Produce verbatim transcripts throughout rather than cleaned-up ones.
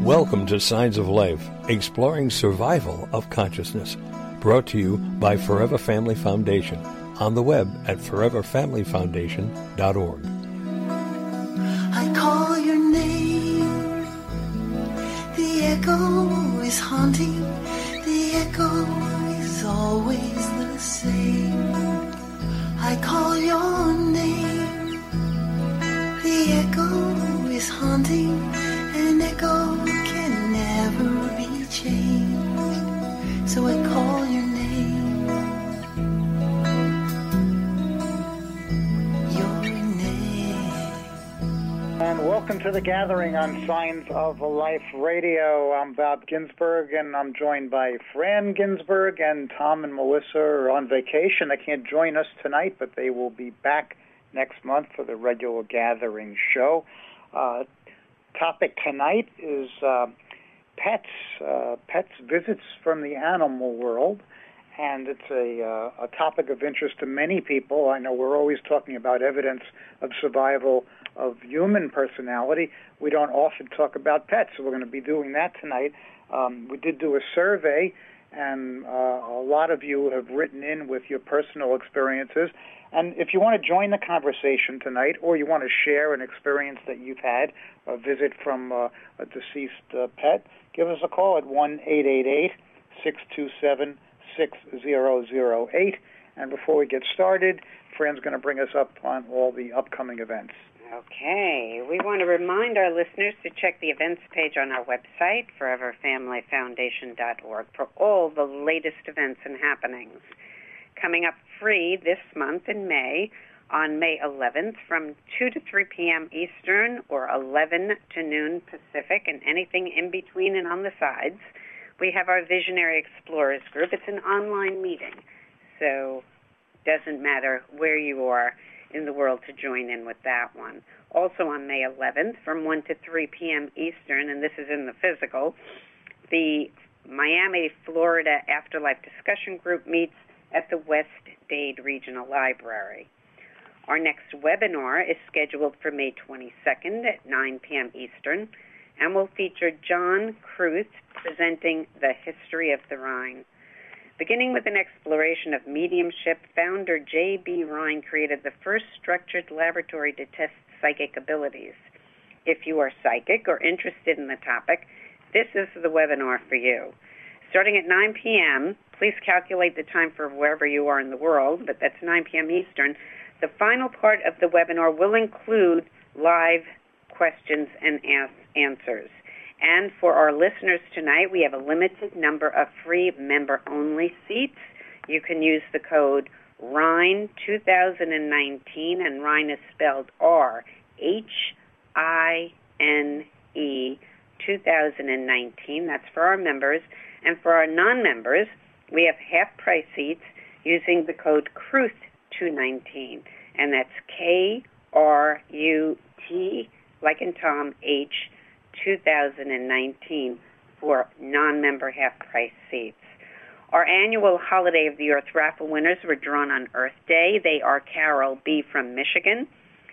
Welcome to Signs of Life, exploring survival of consciousness. Brought to you by Forever Family Foundation. On the web at forever family foundation dot org. I call your name. The echo is haunting. The echo is always the same. I call your name. The echo is haunting. An echo can never be changed. So I call your name. And welcome to the gathering on Signs of Life Radio. I'm Bob Ginsberg, and I'm joined by Fran Ginsberg, and Tom and Melissa are on vacation. They can't join us tonight, but they will be back next month for the regular gathering show. Uh, topic tonight is uh, pets, uh, pets visits from the animal world. And it's a, uh, a topic of interest to many people. I know we're always talking about evidence of survival of human personality. We don't often talk about pets, so we're going to be doing that tonight. Um, we did do a survey, and uh, a lot of you have written in with your personal experiences. And if you want to join the conversation tonight, or you want to share an experience that you've had, a visit from uh, a deceased uh, pet, give us a call at one eight eight eight, six two seven, six zero zero eight. And before we get started, Fran's going to bring us up on all the upcoming events. Okay. We want to remind our listeners to check the events page on our website, forever family foundation dot org, for all the latest events and happenings. Coming up free this month in May, on May eleventh, from two to three p.m. Eastern, or eleven to noon Pacific, and anything in between and on the sides, we have our Visionary Explorers group. It's an online meeting, so it doesn't matter where you are in the world to join in with that one. Also on May eleventh, from one to three p.m. Eastern, and this is in the physical, the Miami, Florida Afterlife Discussion Group meets at the West Dade Regional Library. Our next webinar is scheduled for May twenty-second at nine p.m. Eastern, and will feature John Kruth presenting The History of the Rhine. Beginning with an exploration of mediumship, founder J B Rhine created the first structured laboratory to test psychic abilities. If you are psychic or interested in the topic, this is the webinar for you. Starting at nine p.m., please calculate the time for wherever you are in the world, but that's nine p.m. Eastern. The final part of the webinar will include live questions and answers. And for our listeners tonight, we have a limited number of free member-only seats. You can use the code Rhine two thousand nineteen, and Rhine is spelled R H I N E two thousand nineteen. That's for our members. And for our non-members, we have half-price seats using the code Kruth two nineteen, and that's K R U T, like in Tom, H two thousand nineteen for non-member half-price seats. Our annual Holiday of the Earth raffle winners were drawn on Earth Day. They are Carol B. from Michigan,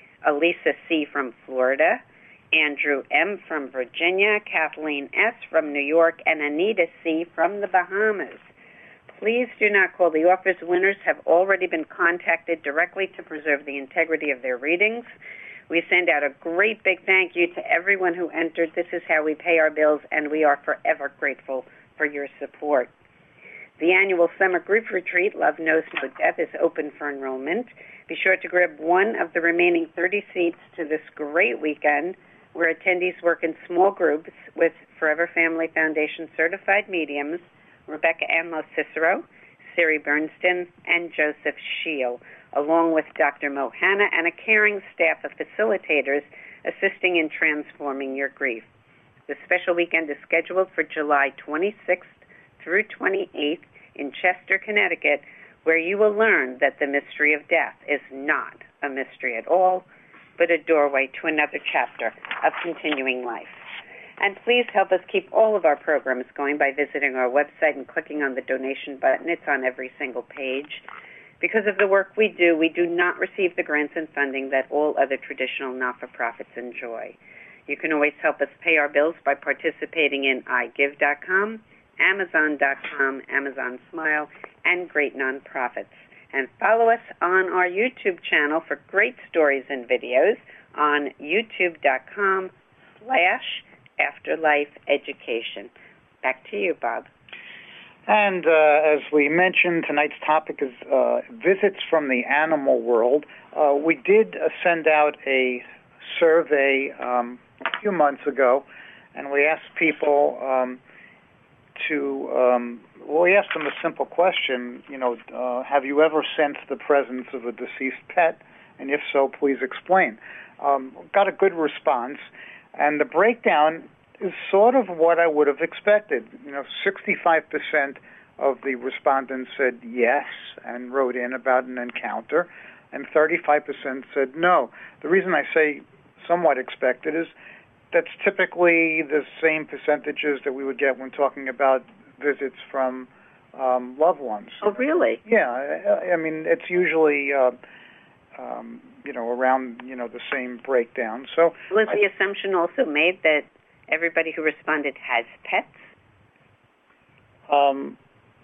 Elisa C. from Florida, Andrew M. from Virginia, Kathleen S. from New York, and Anita C. from the Bahamas. Please do not call the office. Winners have already been contacted directly to preserve the integrity of their readings. We send out a great big thank you to everyone who entered. This is how we pay our bills, and we are forever grateful for your support. The annual Summer Grief Retreat, Love Knows No Death, is open for enrollment. Be sure to grab one of the remaining thirty seats to this great weekend, where attendees work in small groups with Forever Family Foundation certified mediums, Rebecca Ann Cicero, Siri Bernstein, and Joseph Scheel, along with Doctor Mohana and a caring staff of facilitators assisting in transforming your grief. The special weekend is scheduled for July twenty-sixth through twenty-eighth in Chester, Connecticut, where you will learn that the mystery of death is not a mystery at all, but a doorway to another chapter of continuing life. And please help us keep all of our programs going by visiting our website and clicking on the donation button. It's on every single page. Because of the work we do, we do not receive the grants and funding that all other traditional not-for-profits enjoy. You can always help us pay our bills by participating in i give dot com, amazon dot com, Amazon Smile, and great nonprofits. And follow us on our YouTube channel for great stories and videos on youtube dot com slash afterlife education. Back to you, Bob. And uh, as we mentioned, tonight's topic is uh, visits from the animal world. Uh, we did uh, send out a survey um, a few months ago, and we asked people um, to, um, well, we asked them a simple question, you know, uh, have you ever sensed the presence of a deceased pet? And if so, please explain. Um, got a good response, and the breakdown is sort of what I would have expected. You know, sixty-five percent of the respondents said yes and wrote in about an encounter, and thirty-five percent said no. The reason I say somewhat expected is that's typically the same percentages that we would get when talking about visits from um, loved ones. Oh, really? Yeah, I, I mean, it's usually, uh, um, you know, around, you know, the same breakdown. So was I, the assumption also made that everybody who responded has pets? Um,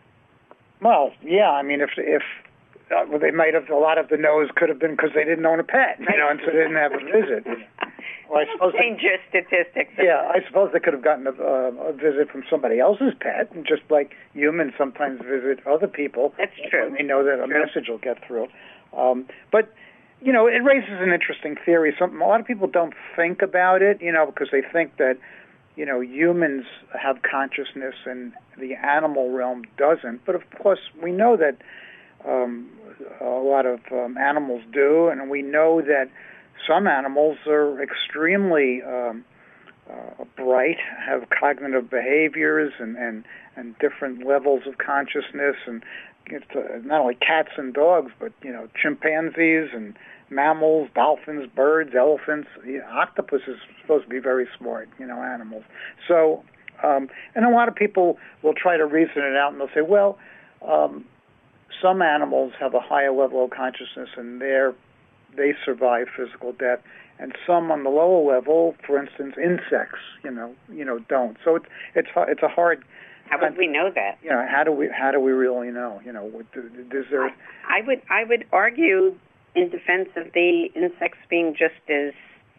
well, yeah, I mean, if if uh, well, they might have, a lot of the no's could have been because they didn't own a pet, you know, and so they didn't have a visit. Well, I suppose change your statistics. Yeah, I suppose they could have gotten a, uh, a visit from somebody else's pet, and just like humans sometimes visit other people. That's true. They know that a true. message will get through. Um, but, you know, it raises an interesting theory. Some, a lot of people don't think about it, you know, because they think that, you know, humans have consciousness and the animal realm doesn't. But, of course, we know that um, a lot of um, animals do, and we know that some animals are extremely um, uh, bright, have cognitive behaviors and, and, and different levels of consciousness, and it's, uh, not only cats and dogs, but, you know, chimpanzees and mammals, dolphins, birds, elephants. You know, octopus is supposed to be very smart, you know, animals. So, um, and a lot of people will try to reason it out, and they'll say, well, um, some animals have a higher level of consciousness, and they're they survive physical death, and some on the lower level, for instance, insects, you know, you know, don't. So it's it's it's a hard. How would we know that? You know, how do we how do we really know? You know, is there? I, I would I would argue in defense of the insects being just as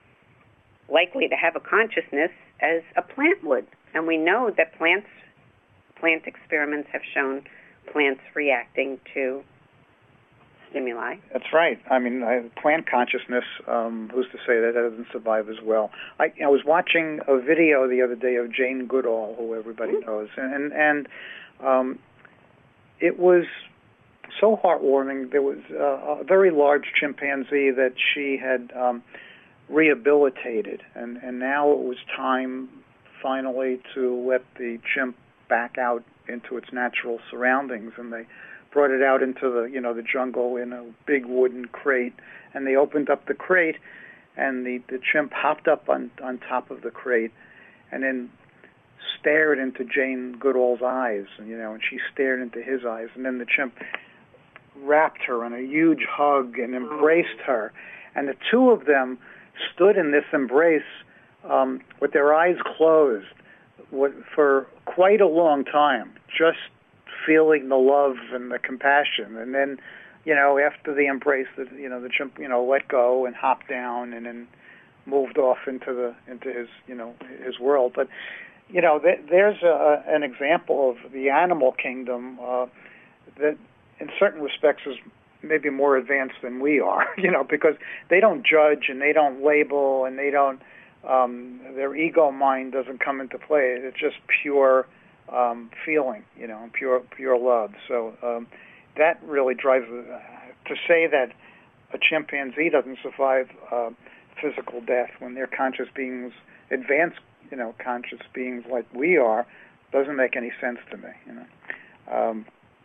likely to have a consciousness as a plant would, and we know that plants plant experiments have shown plants reacting to stimuli. That's right. I mean, I, plant consciousness, um, who's to say that that doesn't survive as well? I, I was watching a video the other day of Jane Goodall, who everybody mm-hmm. knows, and and um, it was so heartwarming. There was uh, a very large chimpanzee that she had um, rehabilitated, and, and now it was time finally to let the chimp back out into its natural surroundings, and they brought it out into the, you know, the jungle in a big wooden crate, and they opened up the crate, and the, the chimp hopped up on, on top of the crate, and then stared into Jane Goodall's eyes, you know, and she stared into his eyes, and then the chimp wrapped her in a huge hug and embraced her, and the two of them stood in this embrace um, with their eyes closed for quite a long time, just feeling the love and the compassion. And then, you know, after the embrace, the, you know, the chimp, you know, let go and hopped down and then moved off into the into his, you know, his world. But, you know, th- there's a, an example of the animal kingdom uh, that, in certain respects, is maybe more advanced than we are. You know, because they don't judge and they don't label and they don't. Um, their ego mind doesn't come into play. It's just pure. Um, feeling, you know, pure pure love. So um, that really drives uh, to say that a chimpanzee doesn't survive uh, physical death when they're conscious beings, advanced, you know, conscious beings like we are, doesn't make any sense to me. You know, um,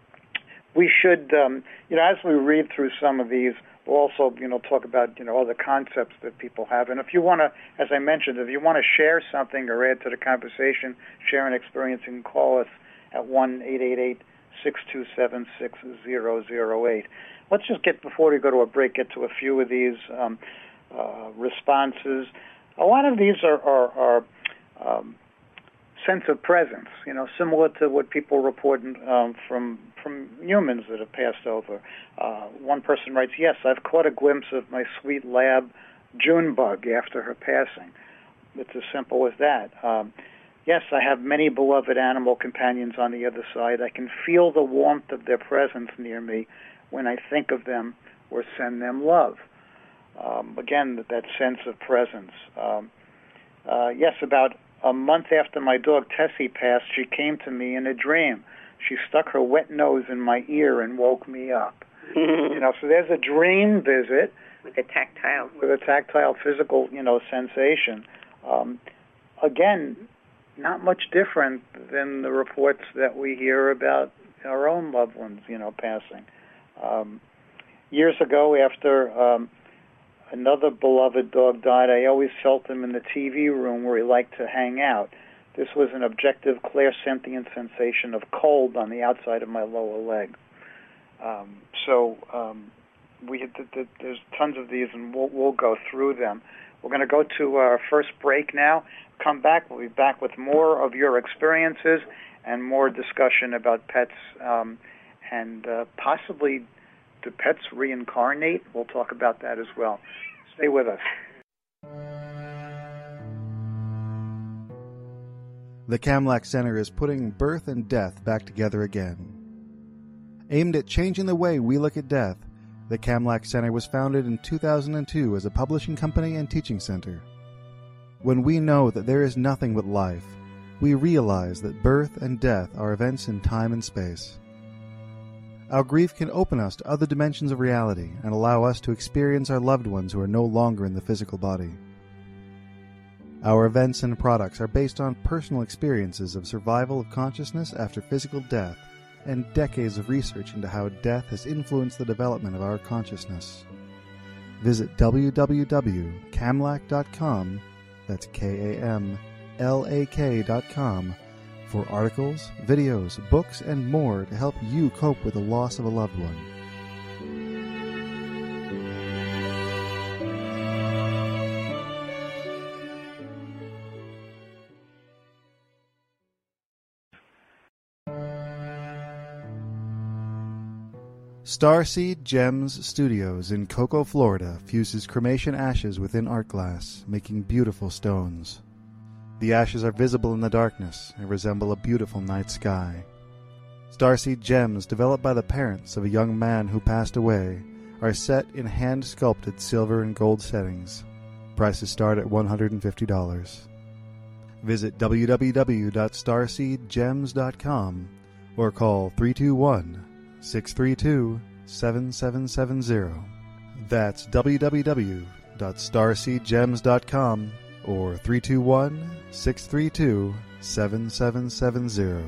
we should, um, you know, as we read through some of these, we'll also, you know, talk about, you know, other concepts that people have. And if you want to, as I mentioned, if you want to share something or add to the conversation, share an experience, you can call us at one eight eight eight, six two seven, six zero zero eight. Let's just get, before we go to a break, get to a few of these um, uh, responses. a lot of these are, are, are um, sense of presence, you know, similar to what people report um, from from humans that have passed over. Uh, one person writes, yes, I've caught a glimpse of my sweet lab Junebug after her passing. It's as simple as that. Um, yes, I have many beloved animal companions on the other side. I can feel the warmth of their presence near me when I think of them or send them love. Um, again, that, that sense of presence. Um, uh, yes, about a month after my dog Tessie passed, she came to me in a dream. She stuck her wet nose in my ear and woke me up. You know, so there's a dream visit with a tactile, with a tactile, physical, you know, sensation. Um, again, not much different than the reports that we hear about our own loved ones, you know, passing. Um, years ago, after um, another beloved dog died, I always felt him in the T V room where he liked to hang out. This was an objective, clairsentient sensation of cold on the outside of my lower leg. Um, so um, we th- th- there's tons of these, and we'll, we'll go through them. We're going to go to our first break now. Come back. We'll be back with more of your experiences and more discussion about pets um, and uh, possibly do pets reincarnate? We'll talk about that as well. Stay with us. The Kamlak Center is putting birth and death back together again. Aimed at changing the way we look at death, the Kamlak Center was founded in two thousand two as a publishing company and teaching center. When we know that there is nothing but life, we realize that birth and death are events in time and space. Our grief can open us to other dimensions of reality and allow us to experience our loved ones who are no longer in the physical body. Our events and products are based on personal experiences of survival of consciousness after physical death and decades of research into how death has influenced the development of our consciousness. Visit w w w dot kamlak dot com, that's K A M L A K dot com, for articles, videos, books, and more to help you cope with the loss of a loved one. Starseed Gems Studios in Cocoa, Florida fuses cremation ashes within art glass, making beautiful stones. The ashes are visible in the darkness and resemble a beautiful night sky. Starseed Gems, developed by the parents of a young man who passed away, are set in hand-sculpted silver and gold settings. Prices start at one hundred fifty dollars. Visit w w w dot starseed gems dot com or call three two one, six three two, seven seven seven zero. That's w w w dot starseed gems dot com or three two one, six three two, seven seven seven zero.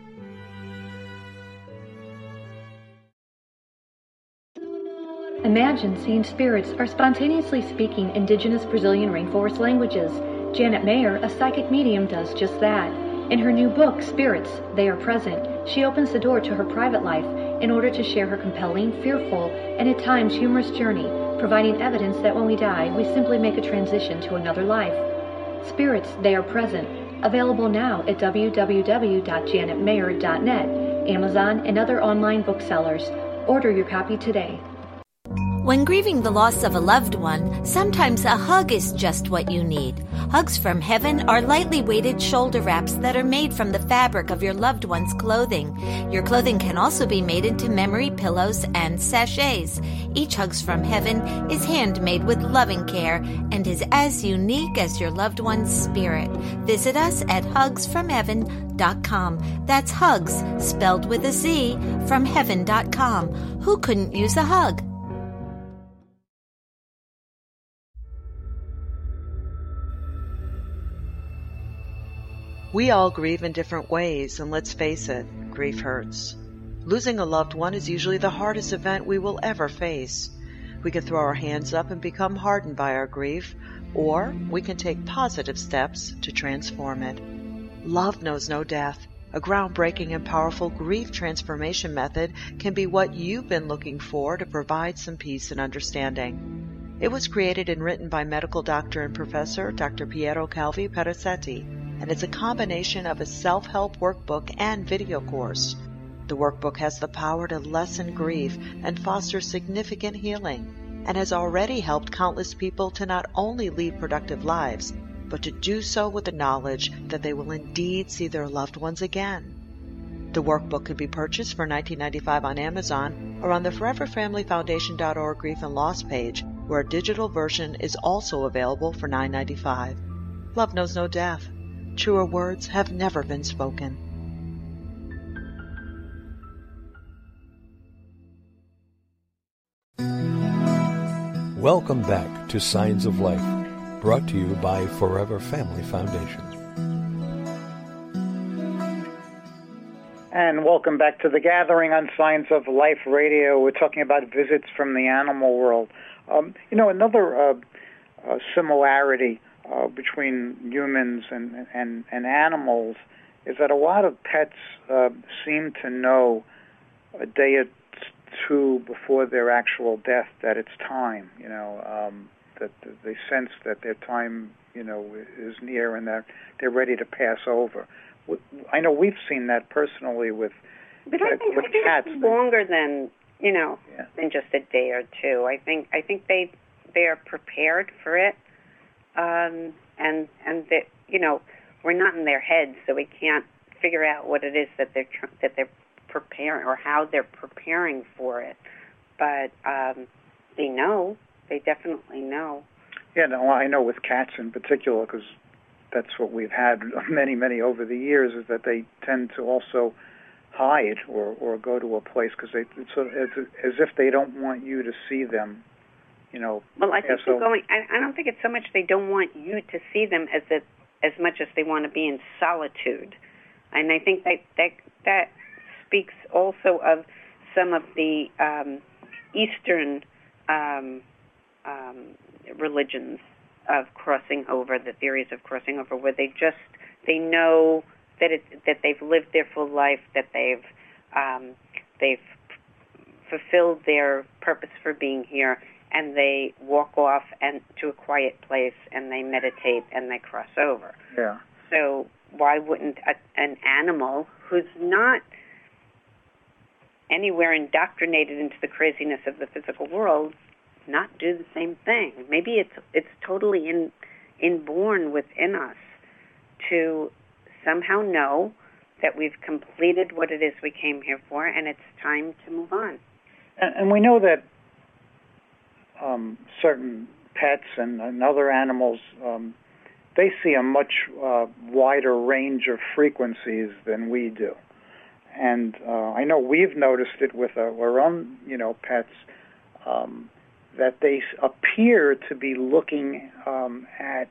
Imagine seeing spirits are spontaneously speaking indigenous Brazilian rainforest languages. Janet Mayer, a psychic medium, does just that. In her new book, Spirits, They Are Present, she opens the door to her private life in order to share her compelling, fearful, and at times humorous journey, providing evidence that when we die, we simply make a transition to another life. Spirits, They Are Present, available now at w w w dot janet mayer dot net, Amazon, and other online booksellers. Order your copy today. When grieving the loss of a loved one, sometimes a hug is just what you need. Hugs from Heaven are lightly weighted shoulder wraps that are made from the fabric of your loved one's clothing. Your clothing can also be made into memory pillows and sachets. Each Hugs from Heaven is handmade with loving care and is as unique as your loved one's spirit. Visit us at hugs from heaven dot com. That's hugs, spelled with a Z, from heaven dot com. Who couldn't use a hug? We all grieve in different ways, and let's face it, grief hurts. Losing a loved one is usually the hardest event we will ever face. We can throw our hands up and become hardened by our grief, or we can take positive steps to transform it. Love knows no death. A groundbreaking and powerful grief transformation method can be what you've been looking for to provide some peace and understanding. It was created and written by medical doctor and professor Doctor Piero Calvi Perazzetti, and it's a combination of a self-help workbook and video course. The workbook has the power to lessen grief and foster significant healing, and has already helped countless people to not only lead productive lives, but to do so with the knowledge that they will indeed see their loved ones again. The workbook can be purchased for nineteen ninety-five dollars on Amazon or on the forever family foundation dot org Grief and Loss page, where a digital version is also available for nine ninety-five. Love knows no death. Truer words have never been spoken. Welcome back to Signs of Life, brought to you by Forever Family Foundation. And welcome back to the gathering on Signs of Life Radio. We're talking about visits from the animal world. Um, you know, another uh, uh, similarity uh, between humans and, and, and animals is that a lot of pets uh, seem to know a day or two before their actual death that it's time, you know, um, that they sense that their time, you know, is near and that they're ready to pass over. I know we've seen that personally with, but I think, with I think cats. It's longer than, you know, yeah. than just a day or two. I think I think they they are prepared for it, um, and and that, you know, we're not in their heads, so we can't figure out what it is that they're tr- that they're preparing or how they're preparing for it. But um, they know. They definitely know. Yeah, no, I know with cats in particular, because that's what we've had many, many over the years, is that they tend to also hide or, or go to a place because they it's, a, it's as if they don't want you to see them, you know. Well, I think they're so, going. I, I don't think it's so much they don't want you to see them as it, as much as they want to be in solitude, and I think that that that speaks also of some of the um, Eastern um, um, religions of crossing over, the theories of crossing over, where they just, they know that it, that they've lived their full life, that they've um, they've fulfilled their purpose for being here, and they walk off and to a quiet place and they meditate and they cross over. Yeah. So why wouldn't a, an animal who's not anywhere indoctrinated into the craziness of the physical world not do the same thing? Maybe it's it's totally in, inborn within us to somehow know that we've completed what it is we came here for, and it's time to move on. And, and we know that um, certain pets and, and other animals, um, they see a much uh, wider range of frequencies than we do. And uh, I know we've noticed it with our, our own, you know, pets, um, that they appear to be looking um, at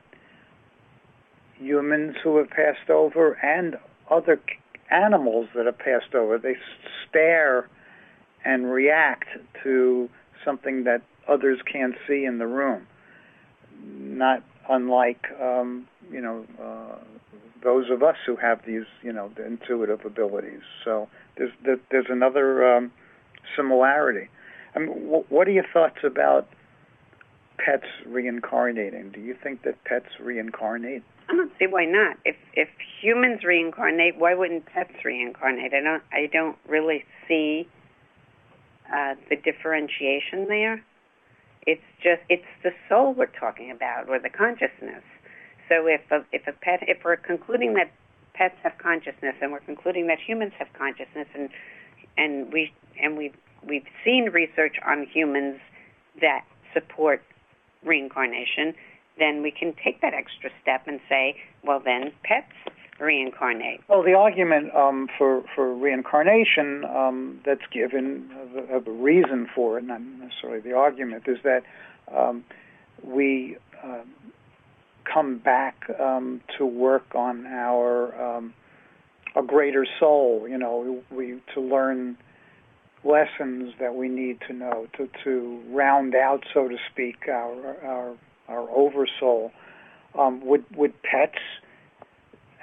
humans who have passed over and other animals that have passed over. They stare and react to something that others can't see in the room, not unlike, um, you know, uh, those of us who have these, you know, the intuitive abilities. So there's there's another um, similarity. I mean, what are your thoughts about pets reincarnating? Do you think that pets reincarnate? I don't see why not. If if humans reincarnate, why wouldn't pets reincarnate? I don't. I don't really see uh, the differentiation there. It's just it's the soul we're talking about, or the consciousness. So if a, if a pet, if we're concluding that pets have consciousness, and we're concluding that humans have consciousness, and and we and we we've seen research on humans that support reincarnation, then we can take that extra step and say, well, then pets reincarnate. Well, the argument um, for for reincarnation um, that's given, uh, the reason for it, not necessarily the argument, is that um, we uh, come back um, to work on our um, a greater soul. You know, we to learn lessons that we need to know to, to round out, so to speak, our our, our oversoul. Um, would would pets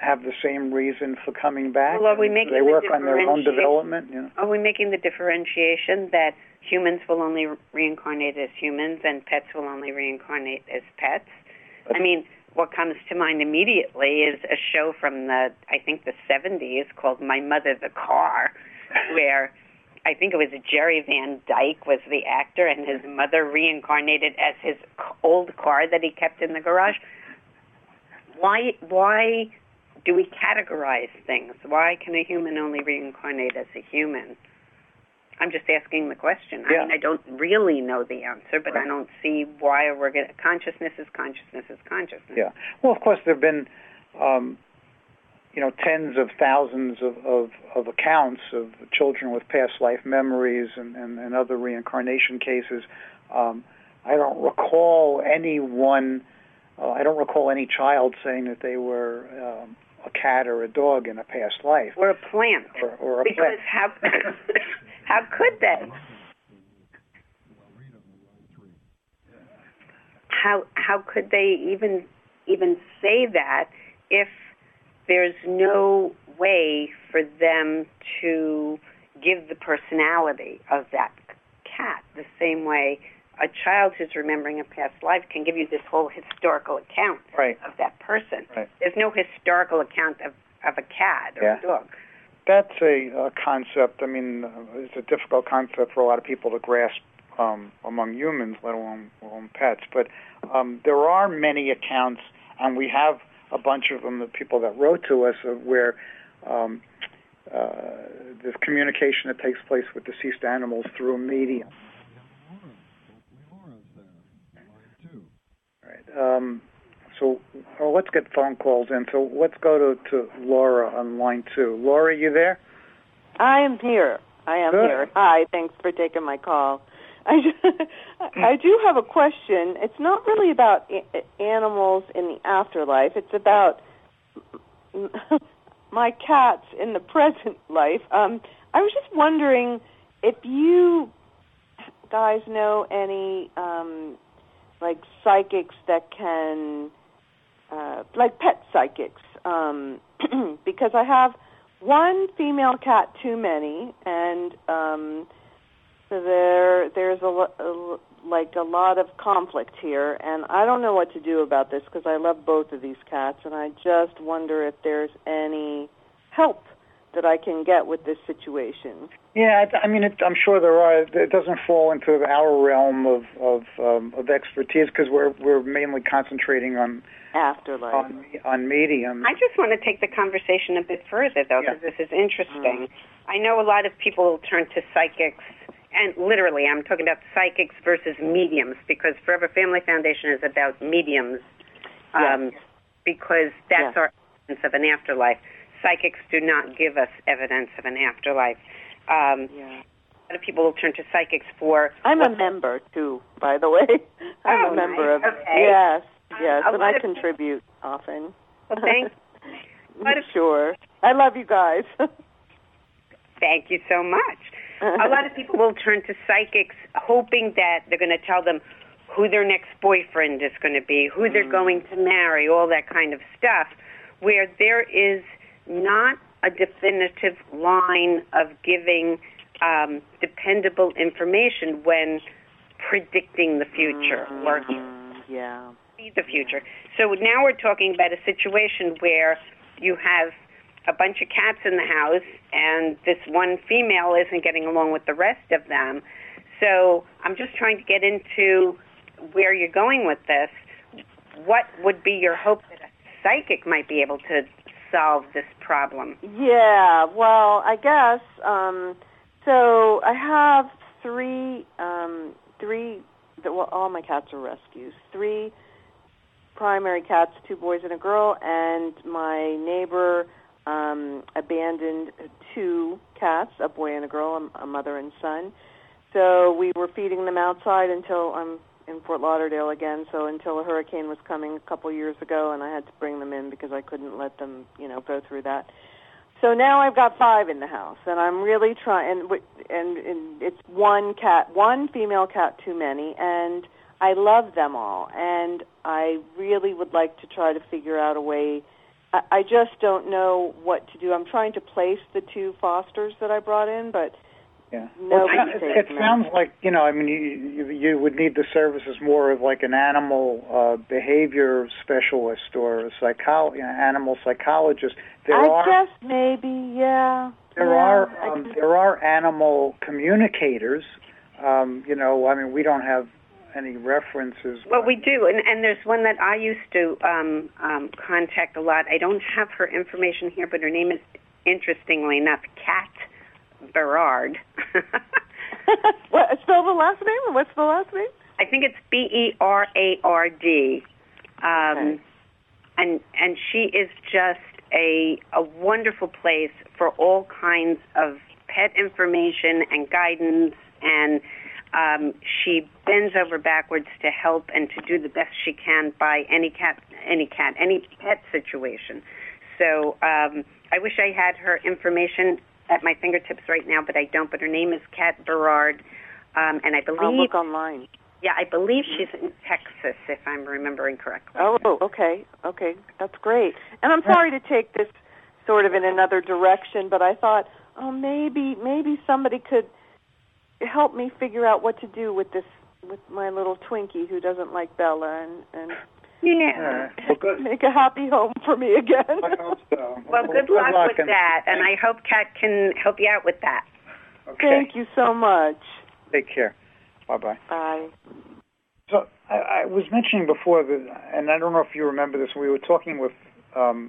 have the same reason for coming back? Well, are we making they the work on their own differentiation- development? You know? Are we making the differentiation that humans will only reincarnate as humans and pets will only reincarnate as pets? I mean, what comes to mind immediately is a show from the, I think, the seventies called My Mother the Car, where I think it was Jerry Van Dyke was the actor, and his mother reincarnated as his old car that he kept in the garage. Why, why do we categorize things? Why can a human only reincarnate as a human? I'm just asking the question. Yeah. I mean, I don't really know the answer, but right. I don't see why we're going to... Consciousness is consciousness is consciousness. Yeah. Well, of course, there have been, um, you know, tens of thousands of, of, of accounts of children with past life memories and, and, and other reincarnation cases. Um, I don't recall anyone... Uh, I don't recall any child saying that they were um, a cat or a dog in a past life. Or a plant. Or, or a because plant. How, how could they? How how could they even even say that if there's no way for them to give the personality of that cat the same way a child who's remembering a past life can give you this whole historical account right. of that person. Right. There's no historical account of, of a cat or yeah. a dog. That's a, a concept. I mean, uh, it's a difficult concept for a lot of people to grasp um, among humans, let alone, let alone pets. But um, there are many accounts, and we have a bunch of them, the people that wrote to us, of where um, uh, there's communication that takes place with deceased animals through a medium. Um, so well, let's get phone calls in. So let's go to, to Laura on line two. Laura, you there? I am here. I am Good. here. Hi, thanks for taking my call. I, I do have a question. It's not really about a- animals in the afterlife. It's about my cats in the present life. Um, I was just wondering if you guys know any... Um, like psychics that can, uh, like pet psychics, um, because I have one female cat too many, and um, so there there's a, a like a lot of conflict here, and I don't know what to do about this because I love both of these cats, and I just wonder if there's any help that I can get with this situation. Yeah, I mean, it, I'm sure there are. It doesn't fall into our realm of of, um, of expertise because we're we're mainly concentrating on afterlife, on, on mediums. I just want to take the conversation a bit further, though, because yeah. this is interesting. Mm. I know a lot of people turn to psychics, and literally, I'm talking about psychics versus mediums, because Forever Family Foundation is about mediums, um, yeah. because that's yeah. our evidence of an afterlife. Psychics do not give us evidence of an afterlife. Um, yeah. A lot of people will turn to psychics for... I'm a member, too, by the way. I'm oh, a member nice. of... Okay. Yes, yes, uh, and I contribute people, often. Well, thanks. Sure. I love you guys. Thank you so much. A lot of people will turn to psychics hoping that they're going to tell them who their next boyfriend is going to be, who they're mm. going to marry, all that kind of stuff, where there is not a definitive line of giving um, dependable information when predicting the future mm, or yeah. see the future. So now we're talking about a situation where you have a bunch of cats in the house and this one female isn't getting along with the rest of them. So I'm just trying to get into where you're going with this. What would be your hope that a psychic might be able to solve this problem? Yeah, well, I guess, um, so I have three, um, three, well, all my cats are rescues, three primary cats, two boys and a girl, and my neighbor um, abandoned two cats, a boy and a girl, a mother and son. So we were feeding them outside until I'm in Fort Lauderdale again, so until a hurricane was coming a couple years ago, and I had to bring them in because I couldn't let them, you know, go through that. So now I've got five in the house, and I'm really trying, and, and, and it's one cat, one female cat too many, and I love them all, and I really would like to try to figure out a way. I, I just don't know what to do. I'm trying to place the two fosters that I brought in, but yeah. no. Well, it, it, it sounds like, you know, I mean, you, you you would need the services more of like an animal uh, behavior specialist or a psycho- you know, animal psychologist. There I are, guess maybe, yeah. There yeah, are um, there are animal communicators. Um, you know, I mean, we don't have any references. Well, we do, and, and there's one that I used to um, um, contact a lot. I don't have her information here, but her name is, interestingly enough, Kat Berard. What, spell the last name? What's the last name? I think it's B E R A R D. Um, okay. And and she is just a a wonderful place for all kinds of pet information and guidance, and um, she bends over backwards to help and to do the best she can by any cat, any cat, any pet situation. So um, I wish I had her information at my fingertips right now, but I don't. But her name is Kat Berard, um, and I believe I'll look online. Yeah, I believe she's in Texas, if I'm remembering correctly. Oh, okay, okay, that's great. And I'm sorry to take this sort of in another direction, but I thought, oh, maybe maybe somebody could help me figure out what to do with this, with my little Twinkie who doesn't like Bella, and, and yeah, well, good. make a happy home for me again. I hope so. Well, good, good luck, luck with and that, and I hope Kat can help you out with that. Okay. Thank you so much. Take care. Bye-bye. Bye. So I, I was mentioning before, that, and I don't know if you remember this, we were talking with um,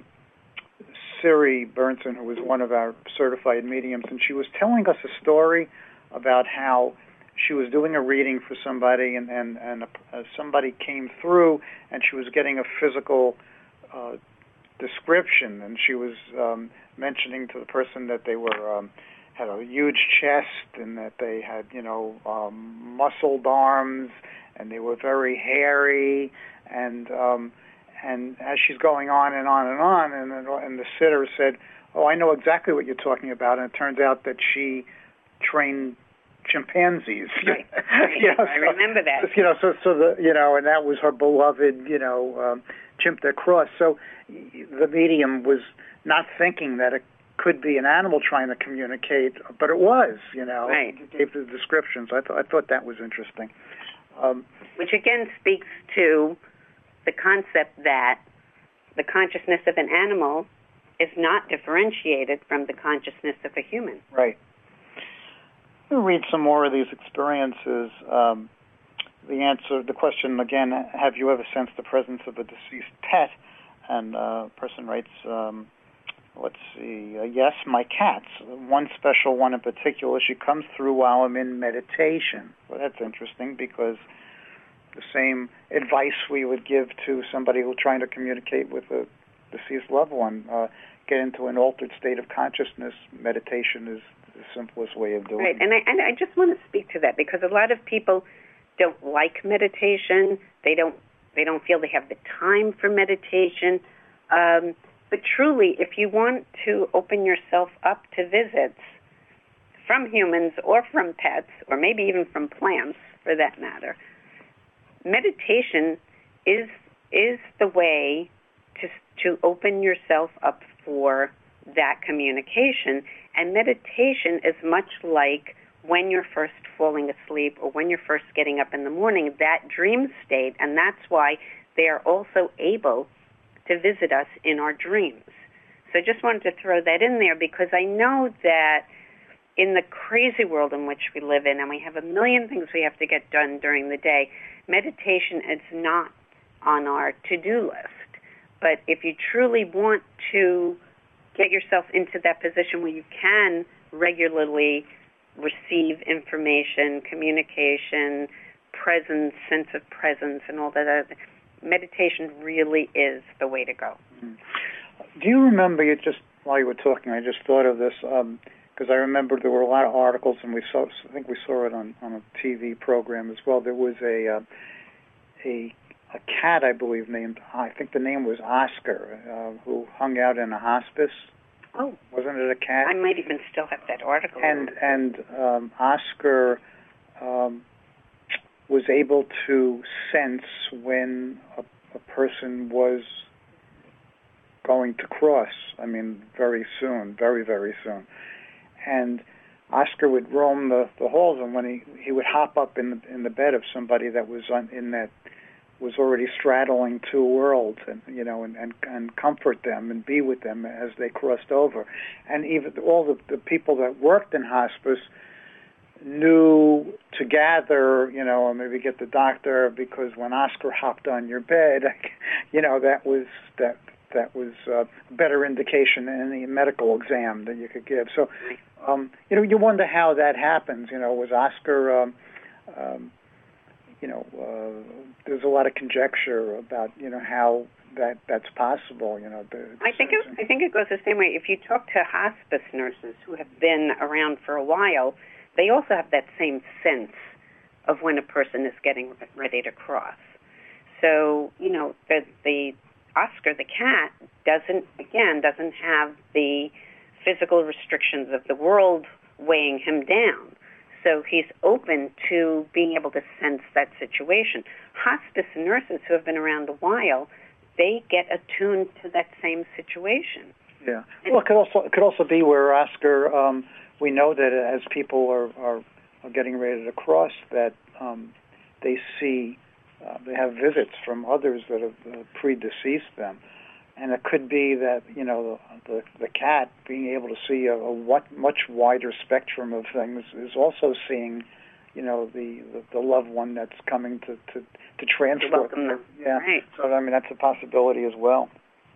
Siri Burnson, who was one of our certified mediums, and she was telling us a story about how she was doing a reading for somebody, and, and, and a, uh, somebody came through, and she was getting a physical uh, description, and she was um, mentioning to the person that they were... Um, had a huge chest, and that they had, you know, um, muscled arms, and they were very hairy, and um, and as she's going on and on and on, and and the sitter said, "Oh, I know exactly what you're talking about," and it turns out that she trained chimpanzees. Right. you know, I so, remember that. You know, so so the you know, and that was her beloved, you know, um, chimp de cross. So the medium was not thinking that it could be an animal trying to communicate, but it was, you know. Right. It gave the descriptions. I thought I thought that was interesting. Um, Which again speaks to the concept that the consciousness of an animal is not differentiated from the consciousness of a human. Right. We'll read some more of these experiences. Um, the answer, the question again: have you ever sensed the presence of a deceased pet? And uh, a person writes. Um, Let's see. Uh, yes, my cats. One special one in particular. She comes through while I'm in meditation. Well, that's interesting because the same advice we would give to somebody who's trying to communicate with a deceased loved one, uh, get into an altered state of consciousness. Meditation is the simplest way of doing right. it. And I, and I just want to speak to that because a lot of people don't like meditation. They don't. They don't feel they have the time for meditation. Um, But truly, if you want to open yourself up to visits from humans or from pets, or maybe even from plants, for that matter, meditation is is the way to to open yourself up for that communication. And meditation is much like when you're first falling asleep or when you're first getting up in the morning, that dream state, and that's why they are also able to visit us in our dreams. So I just wanted to throw that in there because I know that in the crazy world in which we live in, and we have a million things we have to get done during the day, meditation is not on our to-do list. But if you truly want to get yourself into that position where you can regularly receive information, communication, presence, sense of presence, and all that other, meditation really is the way to go. Mm-hmm. Do you remember, you just while you were talking, I just thought of this, because um, I remember there were a lot of articles, and we saw, I think we saw it on, on a T V program as well. There was a, uh, a a cat, I believe, named, I think the name was Oscar, uh, who hung out in a hospice. Oh. Wasn't it a cat? I might even still have that article. And, and um, Oscar... Um, was able to sense when a, a person was going to cross. I mean, very soon, very, very soon. And Oscar would roam the, the halls, and when he, he would hop up in the, in the bed of somebody that was on, in that was already straddling two worlds, and you know, and, and, and comfort them and be with them as they crossed over. And even all the, the people that worked in hospice knew to gather, you know, or maybe get the doctor, because when Oscar hopped on your bed, you know, that was that that was a better indication than any medical exam that you could give. So, um, you know, you wonder how that happens. You know, was Oscar, um, um, you know, uh, there's a lot of conjecture about, you know, how that that's possible. You know, the, I think it, I think it goes the same way. If you talk to hospice nurses who have been around for a while, they also have that same sense of when a person is getting ready to cross. So, you know, the, the Oscar, the cat, doesn't, again, doesn't have the physical restrictions of the world weighing him down. So he's open to being able to sense that situation. Hospice nurses who have been around a while, they get attuned to that same situation. Yeah. Well, it could also, it could also be where Oscar... Um, we know that as people are, are, are getting ready to cross, that um, they see, uh, they have visits from others that have uh, predeceased them. And it could be that, you know, the, the, the cat being able to see a, a what, much wider spectrum of things is also seeing, you know, the, the, the loved one that's coming to, to, to transport. Welcome them. Yeah. Right. So, I mean, that's a possibility as well.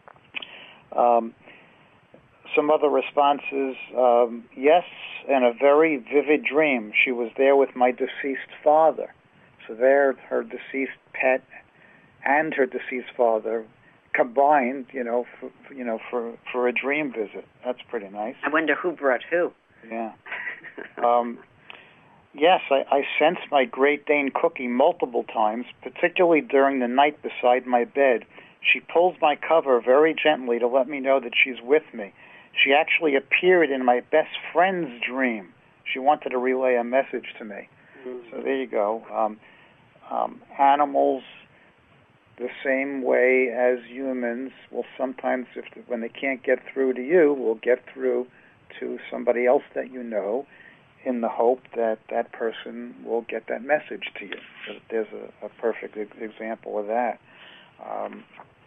Um, Some other responses, um, yes, and a very vivid dream. She was there with my deceased father. So there, her deceased pet and her deceased father combined, you know, for, you know, for, for a dream visit. That's pretty nice. I wonder who brought who. Yeah. um, yes, I, I sensed my Great Dane Cookie multiple times, particularly during the night beside my bed. She pulls my cover very gently to let me know that she's with me. She actually appeared in my best friend's dream. She wanted to relay a message to me. Mm-hmm. So there you go. Um, um, animals, the same way as humans, will sometimes, if when they can't get through to you, will get through to somebody else that you know, in the hope that that person will get that message to you. So there's a, a perfect example of that. Um,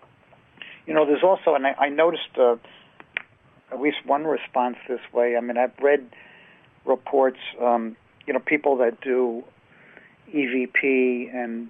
you know, there's also, and I, I noticed... Uh, at least one response this way. I mean, I've read reports, um, you know, people that do E V P and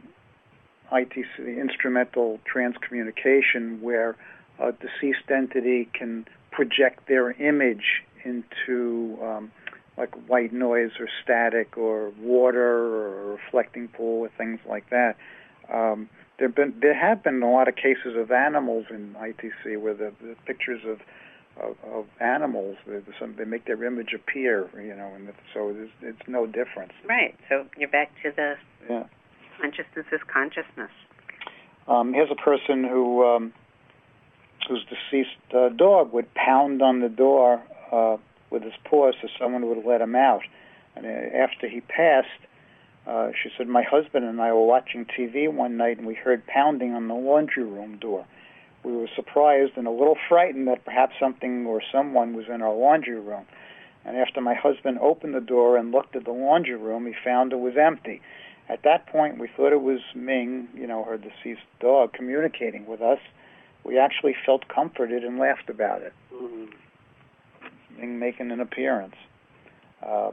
I T C, instrumental transcommunication, where a deceased entity can project their image into um, like white noise or static or water or a reflecting pool or things like that. Um, there have been there have been a lot of cases of animals in I T C where the, the pictures of Of, of animals, some, they make their image appear, you know, and so it's, it's no difference. Right. So you're back to the yeah. consciousness is consciousness. Um, here's a person who um, whose deceased uh, dog would pound on the door uh, with his paws so someone would let him out. And after he passed, uh, she said, my husband and I were watching T V one night and we heard pounding on the laundry room door. We were surprised and a little frightened that perhaps something or someone was in our laundry room. And after my husband opened the door and looked at the laundry room, he found it was empty. At that point, we thought it was Ming, you know, her deceased dog, communicating with us. We actually felt comforted and laughed about it. Mm-hmm. Ming making an appearance. Uh,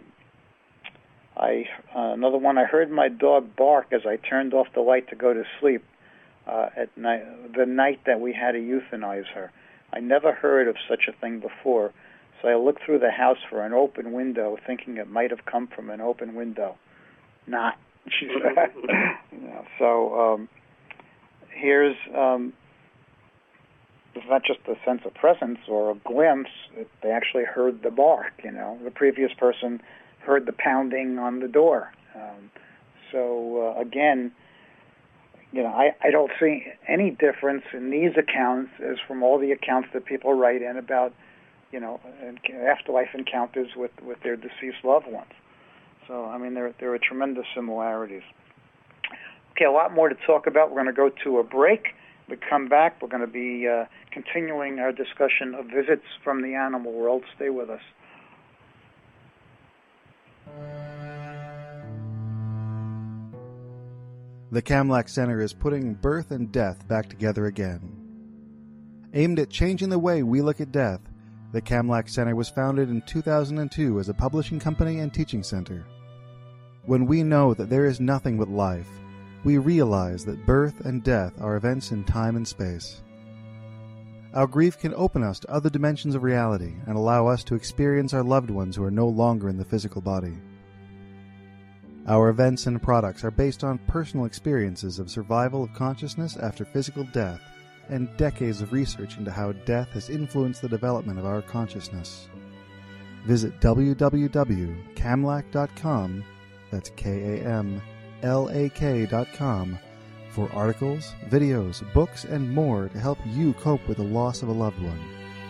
I uh, another one, I heard my dog bark as I turned off the light to go to sleep. Uh, at night, the night that we had to euthanize her. I never heard of such a thing before, so I looked through the house for an open window, thinking it might have come from an open window. Not, she said. you know, so um, here's, um, it's not just a sense of presence or a glimpse, it, they actually heard the bark, you know. The previous person heard the pounding on the door. Um, so, uh, again, You know, I, I don't see any difference in these accounts as from all the accounts that people write in about, you know, afterlife encounters with, with their deceased loved ones. So, I mean, there, there are tremendous similarities. Okay, a lot more to talk about. We're going to go to a break. we come back, we're going to be uh, continuing our discussion of visits from the animal world. Stay with us. The Kamlak Center is putting birth and death back together again. Aimed at changing the way we look at death, the Kamlak Center was founded in two thousand two as a publishing company and teaching center. When we know that there is nothing but life, we realize that birth and death are events in time and space. Our grief can open us to other dimensions of reality and allow us to experience our loved ones who are no longer in the physical body. Our events and products are based on personal experiences of survival of consciousness after physical death and decades of research into how death has influenced the development of our consciousness. Visit w w w dot kamlak dot com, that's K A M L A K dot com, for articles, videos, books, and more to help you cope with the loss of a loved one.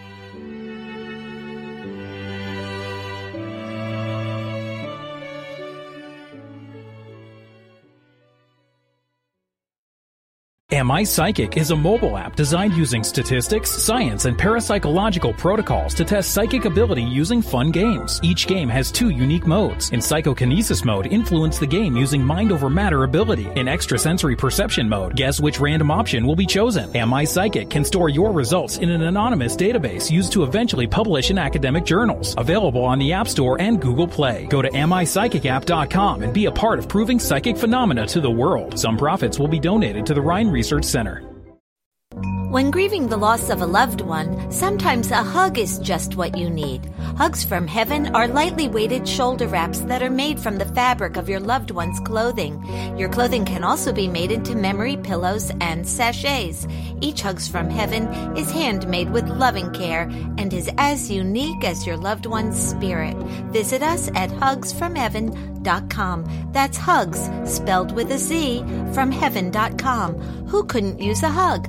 Am I Psychic is a mobile app designed using statistics, science, and parapsychological protocols to test psychic ability using fun games. Each game has two unique modes. In psychokinesis mode, influence the game using mind over matter ability. In extrasensory perception mode, guess which random option will be chosen. Am I Psychic can store your results in an anonymous database used to eventually publish in academic journals. Available on the App Store and Google Play. Go to am I psychic app dot com and be a part of proving psychic phenomena to the world. Some profits will be donated to the Rhine Research Center. When grieving the loss of a loved one, sometimes a hug is just what you need. Hugs from Heaven are lightly weighted shoulder wraps that are made from the fabric of your loved one's clothing. Your clothing can also be made into memory pillows and sachets. Each Hugs from Heaven is handmade with loving care and is as unique as your loved one's spirit. Visit us at hugs from heaven dot com. That's hugs, spelled with a Z, from heaven dot com. Who couldn't use a hug?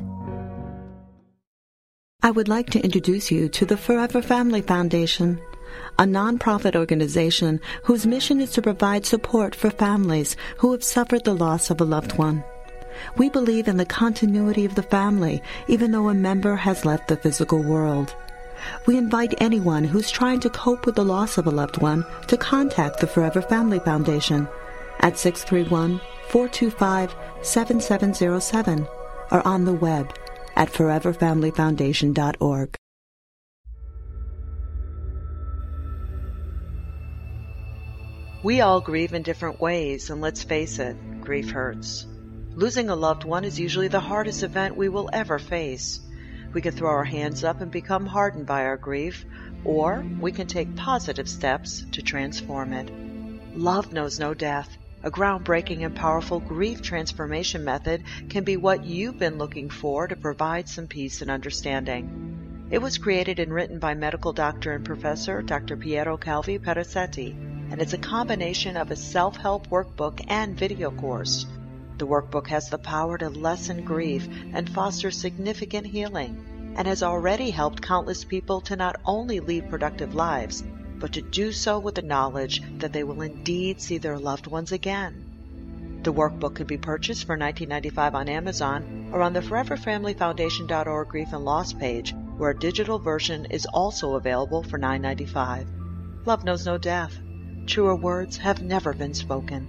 I would like to introduce you to the Forever Family Foundation, a nonprofit organization whose mission is to provide support for families who have suffered the loss of a loved one. We believe in the continuity of the family, even though a member has left the physical world. We invite anyone who's trying to cope with the loss of a loved one to contact the Forever Family Foundation at six three one, four two five, seven seven zero seven or on the web at forever family foundation dot org. We all grieve in different ways, and let's face it, grief hurts. Losing a loved one is usually the hardest event we will ever face. We can throw our hands up and become hardened by our grief, or we can take positive steps to transform it. Love knows no death. A groundbreaking and powerful grief transformation method can be what you've been looking for to provide some peace and understanding. It was created and written by medical doctor and professor Doctor Piero Calvi Perazzetti, and it's a combination of a self-help workbook and video course. The workbook has the power to lessen grief and foster significant healing, and has already helped countless people to not only lead productive lives, but to do so with the knowledge that they will indeed see their loved ones again. The workbook can be purchased for nineteen ninety-five dollars on Amazon or on the forever family foundation dot org Grief and Loss page, where a digital version is also available for nine ninety-five. Love knows no death. Truer words have never been spoken.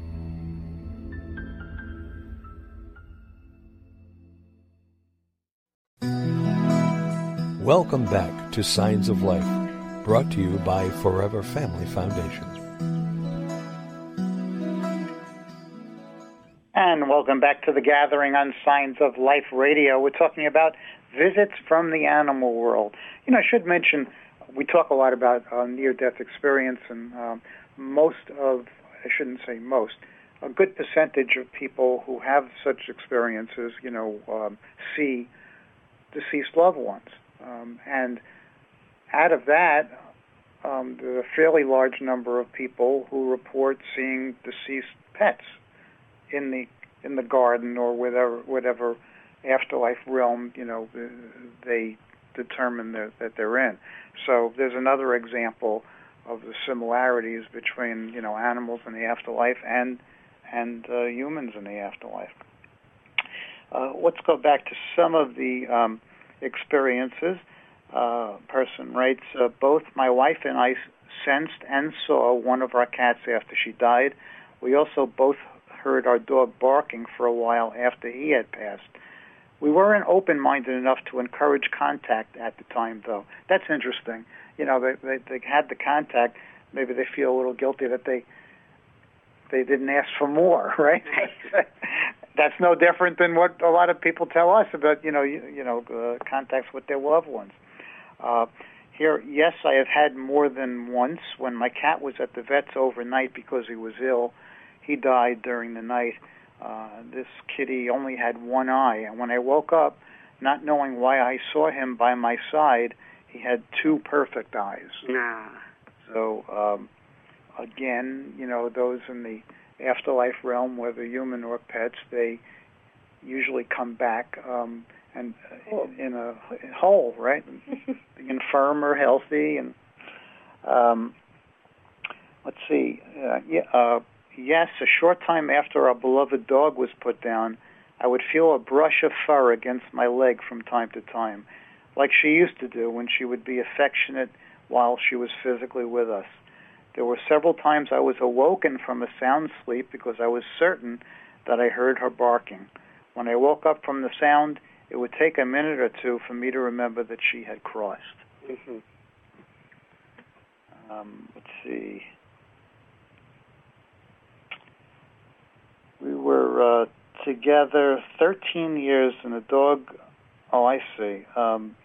Welcome back to Signs of Life, brought to you by Forever Family Foundation. And welcome back to the gathering on Signs of Life Radio. We're talking about visits from the animal world. You know, I should mention, we talk a lot about uh, near-death experience, and um, most of, I shouldn't say most, a good percentage of people who have such experiences, you know, um, see deceased loved ones. Um, and out of that, um, there's a fairly large number of people who report seeing deceased pets in the in the garden or whatever whatever afterlife realm, you know, they determine that, that they're in. So there's another example of the similarities between, you know, animals in the afterlife and and uh, humans in the afterlife. Uh, let's go back to some of the um, experiences. Uh, person writes, uh, both my wife and I sensed and saw one of our cats after she died. We also both heard our dog barking for a while after he had passed. We weren't open-minded enough to encourage contact at the time, though. That's interesting. You know, they, they, they had the contact. Maybe they feel a little guilty that they they didn't ask for more, right? That's no different than what a lot of people tell us about, you know, you, you know, uh, contacts with their loved ones. Uh, here, yes, I have had more than once. When my cat was at the vet's overnight because he was ill, he died during the night. Uh, this kitty only had one eye, and when I woke up, not knowing why I saw him by my side, he had two perfect eyes. Nah. So, um, again, you know, those in the afterlife realm, whether human or pets, they usually come back um, and uh, in a whole, right? Infirm or healthy. And um, let's see. Uh, yeah, uh, yes, a short time after our beloved dog was put down, I would feel a brush of fur against my leg from time to time, like she used to do when she would be affectionate while she was physically with us. There were several times I was awoken from a sound sleep because I was certain that I heard her barking. When I woke up from the sound, it would take a minute or two for me to remember that she had crossed. Mm-hmm. Um, let's see. We were uh, together thirteen years, and the dog... Oh, I see. Um,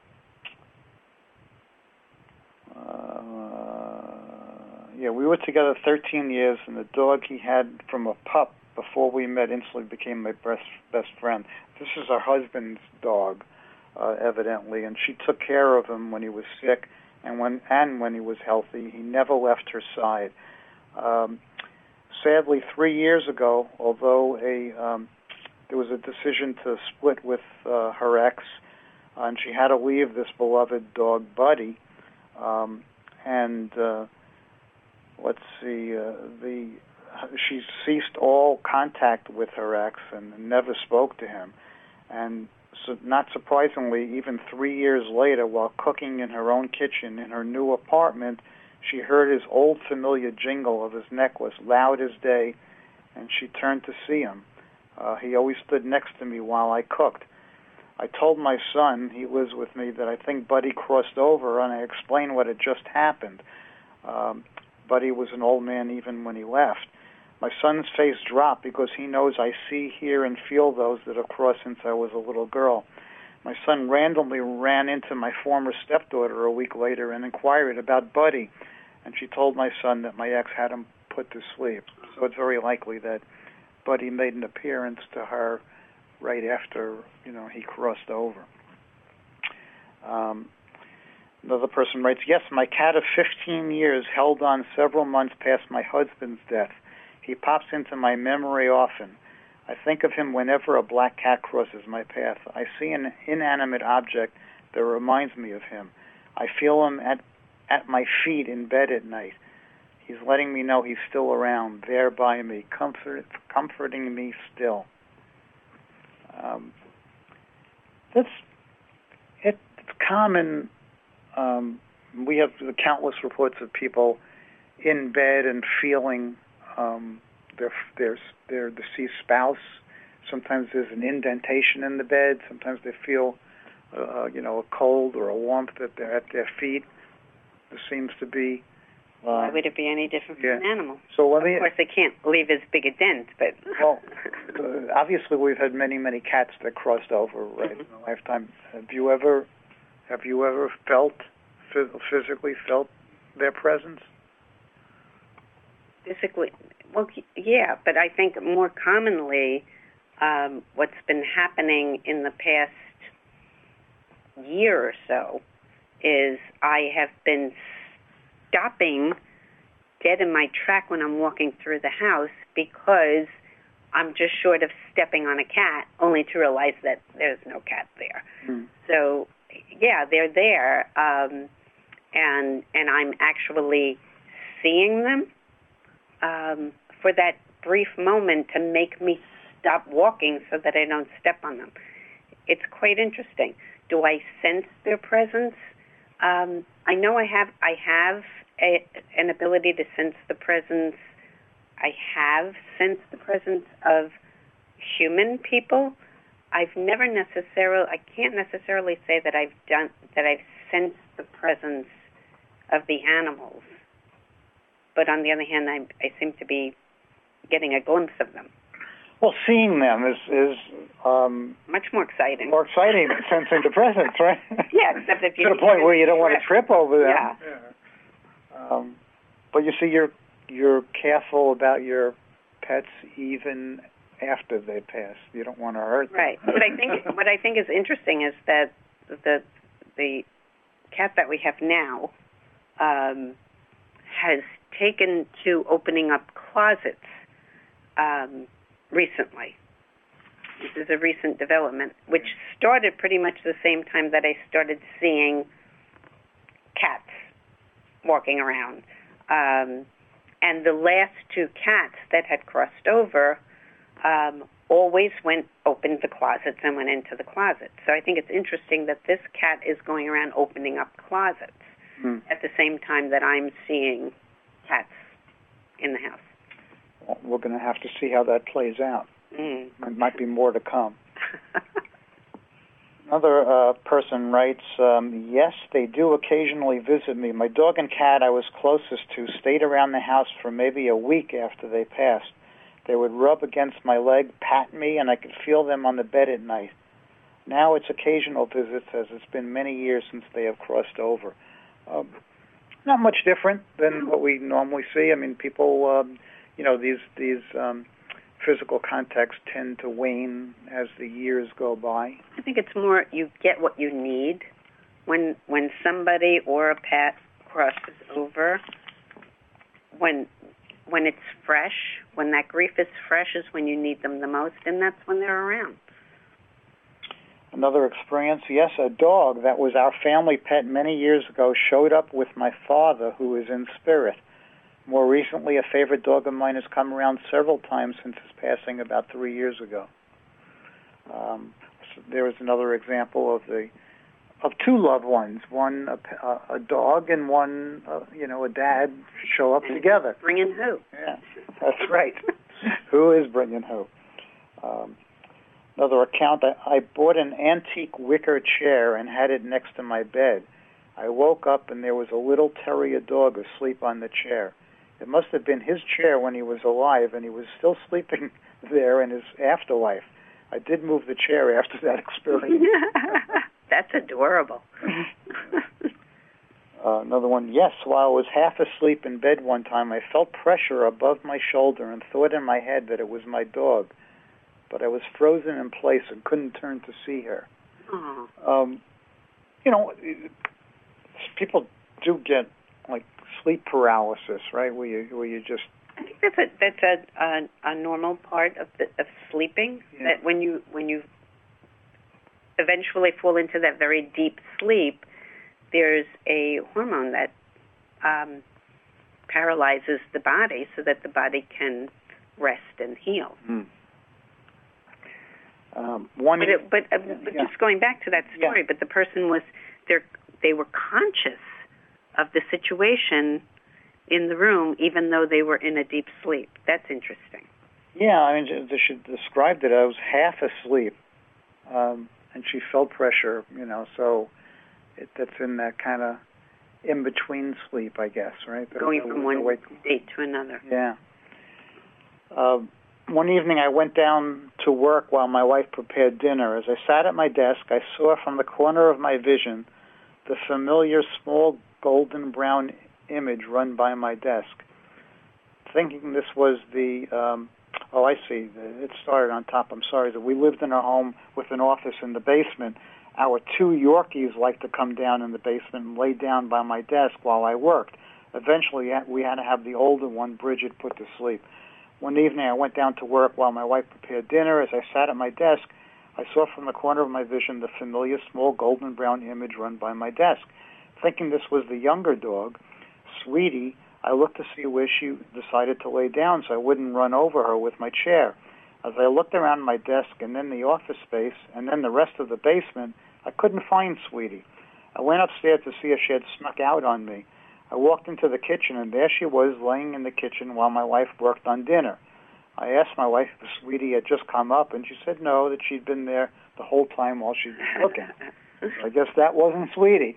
uh, yeah, we were together thirteen years, and the dog he had from a pup before we met instantly became my best best friend. This is our husband's dog, uh, evidently, and she took care of him when he was sick and when and when he was healthy. He never left her side. Um, sadly, three years ago, although a um, there was a decision to split with uh, her ex, uh, and she had to leave this beloved dog, Buddy, um, and uh, let's see, uh, the she ceased all contact with her ex and never spoke to him. And so, not surprisingly, even three years later, while cooking in her own kitchen in her new apartment, she heard his old familiar jingle of his necklace, loud as day, and she turned to see him. Uh, he always stood next to me while I cooked. I told my son, he lives with me, that I think Buddy crossed over, and I explained what had just happened. Um, Buddy was an old man even when he left. My son's face dropped because he knows I see, hear, and feel those that have crossed since I was a little girl. My son randomly ran into my former stepdaughter a week later and inquired about Buddy, and she told my son that my ex had him put to sleep. So it's very likely that Buddy made an appearance to her right after, you know, he crossed over. Um, another person writes, yes, my cat of fifteen years held on several months past my husband's death. He pops into my memory often. I think of him whenever a black cat crosses my path. I see an inanimate object that reminds me of him. I feel him at, at my feet in bed at night. He's letting me know he's still around, there by me, comfort, comforting me still. Um, that's it, it's common. Um, we have countless reports of people in bed and feeling um, their their their deceased spouse. Sometimes there's an indentation in the bed. Sometimes they feel, uh, you know, a cold or a warmth at their at their feet. There seems to be. Uh, Why would it be any different yeah. from an animal? So let me, of course, they can't leave as big a dent, but well, uh, obviously we've had many, many cats that crossed over, right, mm-hmm. in a lifetime. Have you ever, have you ever felt, physically felt their presence? Physically, well, yeah, but I think more commonly, um, what's been happening in the past year or so is I have been stopping dead in my track when I'm walking through the house because I'm just short of stepping on a cat, only to realize that there's no cat there. Mm. So, yeah, they're there, um, and and I'm actually seeing them um, for that brief moment to make me stop walking so that I don't step on them. It's quite interesting. Do I sense their presence? Um, I know I have I have a, an ability to sense the presence. I have sensed the presence of human people. I've never necessarily, I can't necessarily say that I've done, that I've sensed the presence of the animals. But on the other hand, I, I seem to be getting a glimpse of them. Well, seeing them is is um, much more exciting. More exciting than sensing the presence, right? Yeah, except if you to the point where you don't trip. want to trip over them. Yeah. yeah. Um, but you see, you're you're careful about your pets even after they pass. You don't want to hurt them. Right. What I think what I think is interesting is that the the cat that we have now um, has taken to opening up closets um, recently. This is a recent development, which started pretty much the same time that I started seeing cats walking around. Um, and the last two cats that had crossed over um, always went, opened the closets and went into the closet. So I think it's interesting that this cat is going around opening up closets mm. at the same time that I'm seeing cats in the house. Well, we're going to have to see how that plays out. Mm. There might be more to come. Another uh, person writes, um, yes, they do occasionally visit me. My dog and cat I was closest to stayed around the house for maybe a week after they passed. They would rub against my leg, pat me, and I could feel them on the bed at night. Now it's occasional visits, as it's been many years since they have crossed over. Um, not much different than what we normally see. I mean, people, um, you know, these these um, physical contacts tend to wane as the years go by. I think it's more you get what you need when when somebody or a pet crosses over. When when it's fresh, when that grief is fresh, is when you need them the most, and that's when they're around. Another experience, yes, a dog that was our family pet many years ago showed up with my father, who is in spirit. More recently, a favorite dog of mine has come around several times since his passing about three years ago. Um, so there is another example of the of two loved ones, one a, a dog and one, uh, you know, a dad show up together. Bringing who? Yeah, that's right. Who is bringing who? Um, another account, I, I bought an antique wicker chair and had it next to my bed. I woke up and there was a little terrier dog asleep on the chair. It must have been his chair when he was alive, and he was still sleeping there in his afterlife. I did move the chair after that experience. That's adorable. uh, another one, yes, while I was half asleep in bed one time, I felt pressure above my shoulder and thought in my head that it was my dog. But I was frozen in place and couldn't turn to see her. Um, you know, people do get, like, sleep paralysis, right? Where you where you just. I think that's a that's a a, a normal part of the, of sleeping. Yeah. That when you when you eventually fall into that very deep sleep, there's a hormone that um, paralyzes the body so that the body can rest and heal. Mm. Um, one. But, it, but, uh, but yeah. just going back to that story, yeah. but the person was there. They were conscious of the situation in the room, even though they were in a deep sleep. That's interesting. Yeah, I mean, she described it. I was half asleep, um, and she felt pressure, you know, so it, that's in that kind of in-between sleep, I guess, right? The, Going the, from the one way, state to another. Yeah. Uh, one evening I went down to work while my wife prepared dinner. As I sat at my desk, I saw from the corner of my vision the familiar small golden brown image run by my desk. Thinking this was the, um, oh, I see, it started on top, I'm sorry, that we lived in a home with an office in the basement. Our two Yorkies liked to come down in the basement and lay down by my desk while I worked. Eventually, we had to have the older one, Bridget, put to sleep. One evening, I went down to work while my wife prepared dinner. As I sat at my desk, I saw from the corner of my vision the familiar small golden brown image run by my desk. Thinking this was the younger dog, Sweetie, I looked to see where she decided to lay down so I wouldn't run over her with my chair. As I looked around my desk and then the office space and then the rest of the basement, I couldn't find Sweetie. I went upstairs to see if she had snuck out on me. I walked into the kitchen, and there she was laying in the kitchen while my wife worked on dinner. I asked my wife if Sweetie had just come up, and she said no, that she'd been there the whole time while she'd been cooking. I guess that wasn't Sweetie.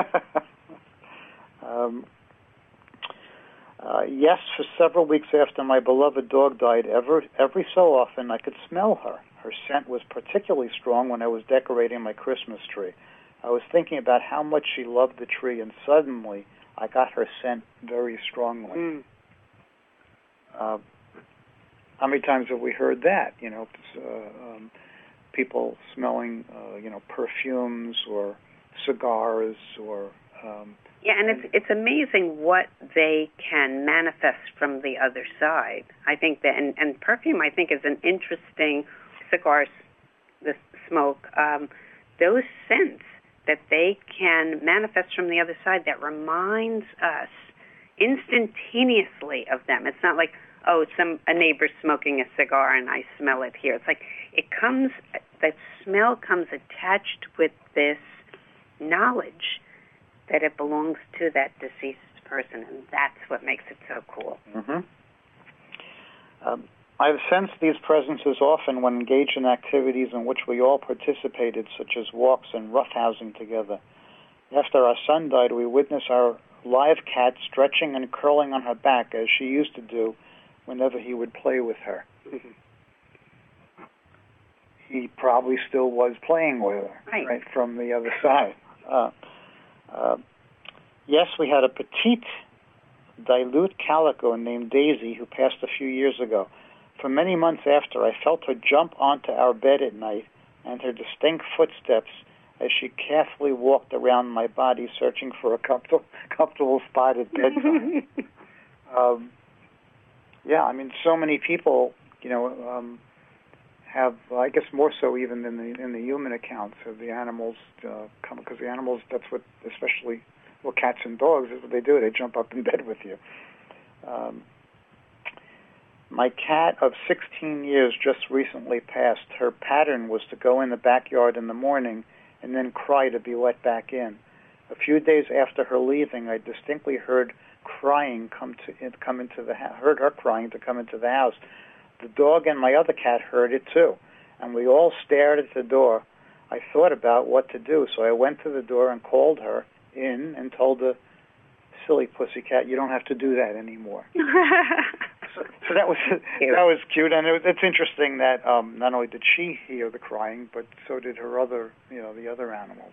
um, uh, yes, for several weeks after my beloved dog died, ever, every so often I could smell her. Her scent was particularly strong when I was decorating my Christmas tree. I was thinking about how much she loved the tree, and suddenly I got her scent very strongly. Mm. Uh, how many times have we heard that? You know, uh, um, people smelling, uh, you know, perfumes or cigars or. Um, yeah, and it's it's amazing what they can manifest from the other side. I think that, and, and perfume, I think, is an interesting cigars, the smoke, um, those scents that they can manifest from the other side that reminds us instantaneously of them. It's not like, oh, some a neighbor smoking a cigar and I smell it here. It's like it comes, that smell comes attached with this knowledge that it belongs to that deceased person, and that's what makes it so cool. Mm-hmm. Um, I've sensed these presences often when engaged in activities in which we all participated, such as walks and roughhousing together. After our son died, we witnessed our live cat stretching and curling on her back, as she used to do whenever he would play with her. Mm-hmm. He probably still was playing with her, right, right from the other side. Uh, uh, yes, we had a petite, dilute calico named Daisy who passed a few years ago. For many months after, I felt her jump onto our bed at night and her distinct footsteps as she carefully walked around my body searching for a comfortable, comfortable spot at bedtime. um, yeah, I mean, so many people, you know, um, have, I guess more so even than the, in the human accounts of the animals, uh, come, because the animals, that's what, especially, well, cats and dogs, is what they do. They jump up in bed with you. Um, My cat of sixteen years just recently passed. Her pattern was to go in the backyard in the morning and then cry to be let back in. A few days after her leaving, I distinctly heard crying come to come into the house. Heard her crying to come into the house. The dog and my other cat heard it too, and we all stared at the door. I thought about what to do, so I went to the door and called her in and told her, "Silly pussycat, you don't have to do that anymore." So, so that was that was cute, and it, it's interesting that um, not only did she hear the crying, but so did her other, you know, the other animals.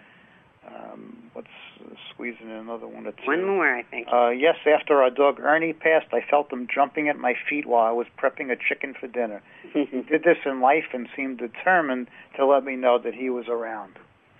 Um, let's uh, squeeze in another one or two. One more, I think. Uh, yes, after our dog Ernie passed, I felt him jumping at my feet while I was prepping a chicken for dinner. He did this in life and seemed determined to let me know that he was around.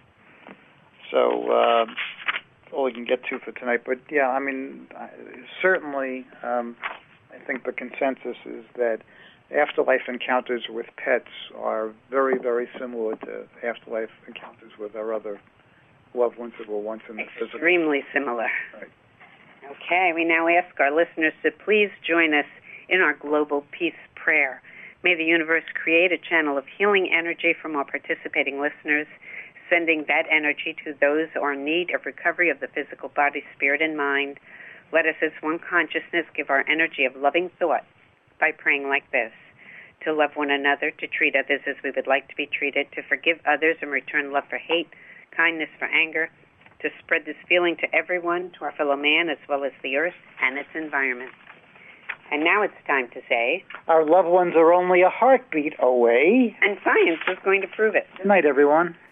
So uh, that's all we can get to for tonight. But yeah, I mean, certainly. Um, I think the consensus is that afterlife encounters with pets are very, very similar to afterlife encounters with our other loved ones that were once in the physical. Extremely similar. Right. Okay, we now ask our listeners to please join us in our global peace prayer. May the universe create a channel of healing energy from our participating listeners, sending that energy to those who are in need of recovery of the physical body, spirit, and mind. Let us as one consciousness give our energy of loving thought by praying like this: to love one another, to treat others as we would like to be treated, to forgive others and return love for hate, kindness for anger, to spread this feeling to everyone, to our fellow man, as well as the earth and its environment. And now it's time to say, our loved ones are only a heartbeat away. And science is going to prove it. Good night, everyone.